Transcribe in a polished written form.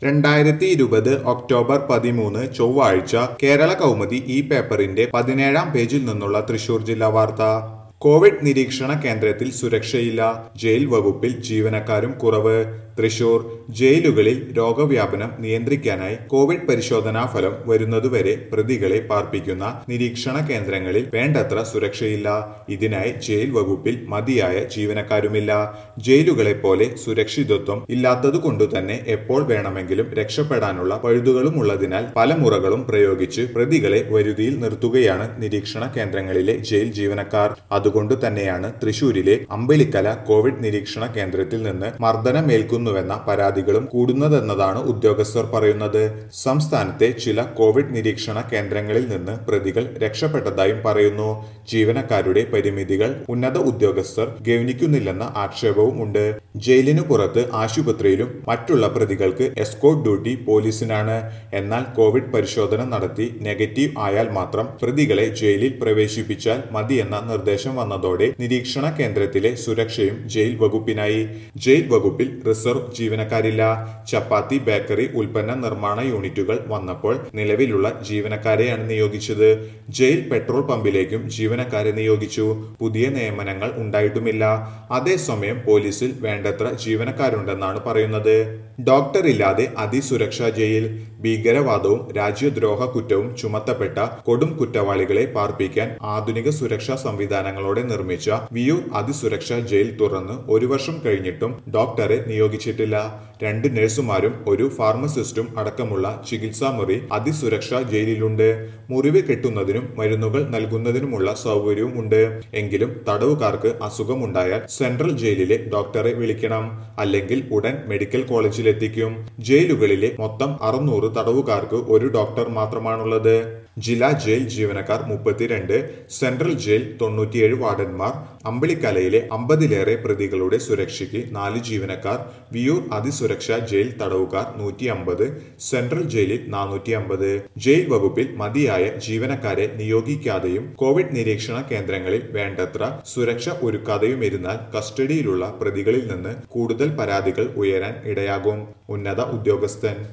2020 October 13 ചൊവ്വാഴ്ച കേരള കൗമുദി ഈ പേപ്പറിന്റെ 17-ാം പേജിൽ നിന്നുള്ള തൃശൂർ ജില്ലാ വാർത്ത. കോവിഡ് നിരീക്ഷണ കേന്ദ്രത്തിൽ സുരക്ഷയില്ല, ജയിൽ വകുപ്പിൽ ജീവനക്കാരും കുറവ്. തൃശൂർ ജയിലുകളിൽ രോഗവ്യാപനം നിയന്ത്രിക്കാനായി കോവിഡ് പരിശോധനാ ഫലം വരുന്നതുവരെ പ്രതികളെ പാർപ്പിക്കുന്ന നിരീക്ഷണ കേന്ദ്രങ്ങളിൽ വേണ്ടത്ര സുരക്ഷയില്ല. ഇതിനായി ജയിൽ വകുപ്പിൽ മതിയായ ജീവനക്കാരുമില്ല. ജയിലുകളെ പോലെ സുരക്ഷിതത്വം ഇല്ലാത്തതുകൊണ്ടു തന്നെ എപ്പോൾ വേണമെങ്കിലും രക്ഷപ്പെടാനുള്ള പഴുതുകളും ഉള്ളതിനാൽ പല മുറകളും പ്രയോഗിച്ച് പ്രതികളെ വരുതിയിൽ നിർത്തുകയാണ് നിരീക്ഷണ കേന്ദ്രങ്ങളിലെ ജയിൽ ജീവനക്കാർ. അതുകൊണ്ട് തന്നെയാണ് തൃശൂരിലെ അമ്പലിക്കല കോവിഡ് നിരീക്ഷണ കേന്ദ്രത്തിൽ നിന്ന് മർദ്ദനമേൽക്കുന്നുവെന്ന പരാതികളും കൂടുന്നതെന്നതാണ് ഉദ്യോഗസ്ഥർ പറയുന്നത്. സംസ്ഥാനത്തെ ചില കോവിഡ് നിരീക്ഷണ കേന്ദ്രങ്ങളിൽ നിന്ന് പ്രതികൾ രക്ഷപ്പെട്ടതായും പറയുന്നു. ജീവനക്കാരുടെ പരിമിതികൾ ഉന്നത ഉദ്യോഗസ്ഥർ ഗൗനിക്കുന്നില്ലെന്ന ആക്ഷേപവും ഉണ്ട്. ജയിലിനു പുറത്ത് ആശുപത്രിയിലും മറ്റുള്ള പ്രതികൾക്ക് എസ്കോർട്ട് ഡ്യൂട്ടി പോലീസിനാണ്. എന്നാൽ കോവിഡ് പരിശോധന നടത്തി നെഗറ്റീവ് ആയാൽ മാത്രം പ്രതികളെ ജയിലിൽ പ്രവേശിപ്പിച്ചാൽ മതിയെന്ന നിർദ്ദേശം വന്നതോടെ നിരീക്ഷണ കേന്ദ്രത്തിലെ സുരക്ഷയും ജയിൽ വകുപ്പിനായി. ജയിൽ വകുപ്പിൽ റിസർവ് ജീവനക്കാരില്ല. ചപ്പാത്തി ബേക്കറി ഉൽപ്പന്ന നിർമ്മാണ യൂണിറ്റുകൾ വന്നപ്പോൾ നിലവിലുള്ള ജീവനക്കാരെയാണ് നിയോഗിച്ചത്. ജയിൽ പെട്രോൾ പമ്പിലേക്കും ജീവനക്കാരെ നിയോഗിച്ചു. പുതിയ നിയമനങ്ങൾ ഉണ്ടായിട്ടുമില്ല. അതേസമയം പോലീസിൽ വേണ്ടത്ര ജീവനക്കാരുണ്ടെന്നാണ് പറയുന്നത്. ഡോക്ടർ ഇല്ലാതെ അതിസുരക്ഷാ ജയിൽ. ഭീകരവാദവും രാജ്യദ്രോഹ കുറ്റവും ചുമത്തപ്പെട്ട കൊടും കുറ്റവാളികളെ പാർപ്പിക്കാൻ ആധുനിക സുരക്ഷാ സംവിധാനങ്ങളോടെ നിർമ്മിച്ച വിയൂർ അതിസുരക്ഷാ ജയിൽ തുറന്ന് 1 വർഷം കഴിഞ്ഞിട്ടും ഡോക്ടറെ നിയോഗിച്ചിട്ടില്ല. 2 നഴ്സുമാരും ഒരു ഫാർമസിസ്റ്റും അടക്കമുള്ള ചികിത്സാ മുറി അതിസുരക്ഷാ ജയിലിലുണ്ട്. മുറിവ് കെട്ടുന്നതിനും മരുന്നുകൾ നൽകുന്നതിനുമുള്ള സൗകര്യവും ഉണ്ട്. എങ്കിലും തടവുകാർക്ക് അസുഖമുണ്ടായാൽ സെൻട്രൽ ജയിലിലെ ഡോക്ടറെ വിളിക്കണം, അല്ലെങ്കിൽ ഉടൻ മെഡിക്കൽ കോളേജിലെത്തിക്കും. ജയിലുകളിലെ മൊത്തം 600 തടവുകാർക്ക് ഒരു ഡോക്ടർ മാത്രമാണുള്ളത്. ജില്ലാ ജയിൽ ജീവനക്കാർ 32, സെൻട്രൽ ജയിൽ 97 വാർഡന്മാർ, അമ്പലിക്കലയിലെ 50-ലേറെ പ്രതികളുടെ സുരക്ഷയ്ക്ക് 4 ജീവനക്കാർ, വിയൂർ അതിസുരക്ഷാ ജയിൽ തടവുകാർ 150, സെൻട്രൽ ജയിലിൽ 450. ജയിൽ വകുപ്പിൽ മതിയായ ജീവനക്കാരെ നിയോഗിക്കാതെയും കോവിഡ് നിരീക്ഷണ കേന്ദ്രങ്ങളിൽ വേണ്ടത്ര സുരക്ഷ ഒരുക്കാതെയുമിരുന്നാൽ കസ്റ്റഡിയിലുള്ള പ്രതികളിൽ നിന്ന് കൂടുതൽ പരാതികൾ ഉയരാൻ ഇടയാകും. ഉന്നത ഉദ്യോഗസ്ഥൻ